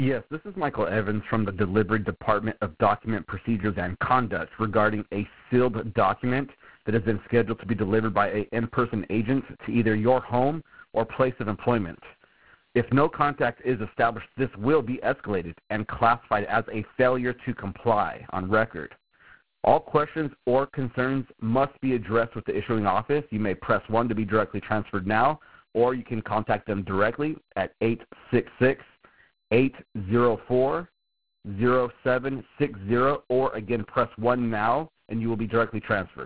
Yes, this is Michael Evans from the Delivery Department of Document Procedures and Conduct regarding a sealed document that has been scheduled to be delivered by an in-person agent to either your home or place of employment. If no contact is established, this will be escalated and classified as a failure to comply on record. All questions or concerns must be addressed with the issuing office. You may press 1 to be directly transferred now, or you can contact them directly at 866-804-0760, or again, press 1 now, and you will be directly transferred.